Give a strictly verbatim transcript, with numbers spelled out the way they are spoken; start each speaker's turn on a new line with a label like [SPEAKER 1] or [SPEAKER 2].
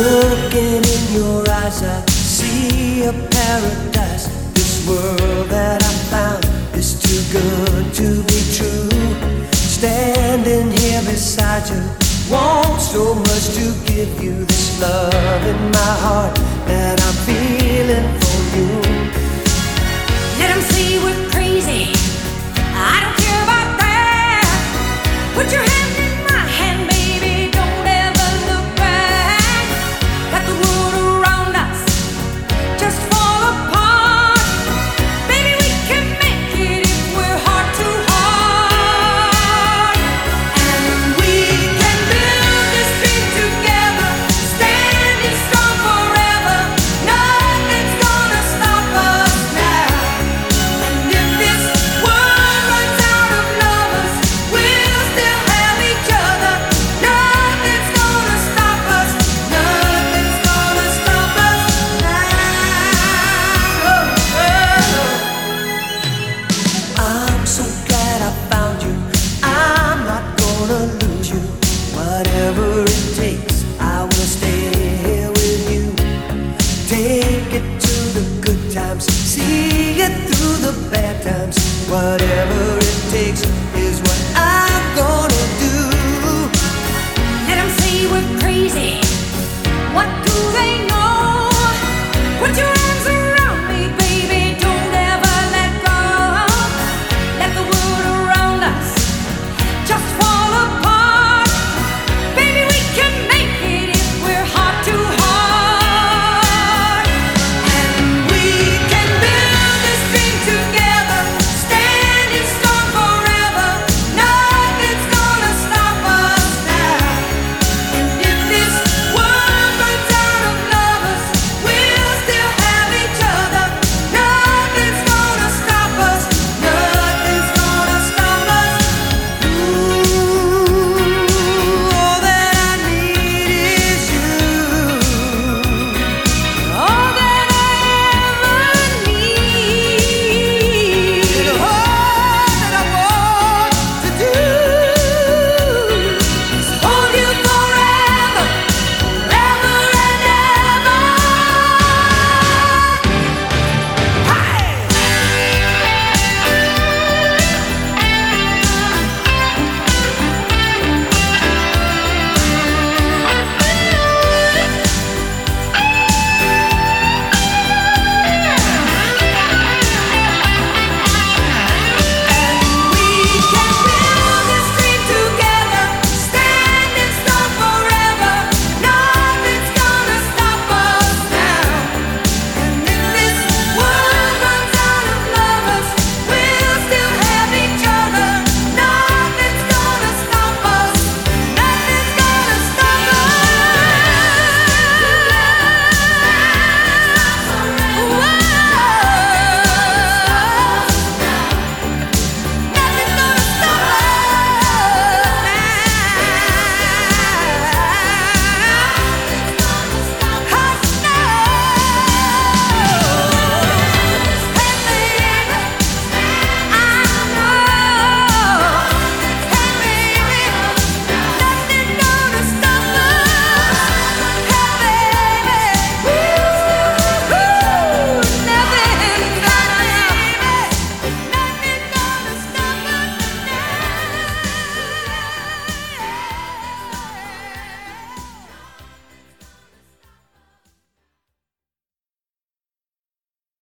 [SPEAKER 1] Looking in your eyes, I see a paradise. This world that I found is too good to be true. Standing here beside you, want so much to give you this love in my heart that I'm feeling for you.
[SPEAKER 2] Let them say we're crazy, I don't care about that. Put your hand in my hand, baby, don't ever look back. Let the world around us just fall apart. Baby, we can make it if we're heart to heart. And we can build this dream together, standing strong forever. Nothing's gonna stop us now. And if this world runs out of lovers, we'll still have each other. Nothing's gonna stop us. Nothing's gonna stop us now. Oh, oh.
[SPEAKER 1] I'm so glad I found you. I'm not gonna lose you. Whatever it takes, I will stay here with you. Take it to the good times, see it through the bad times. Whatever it takes,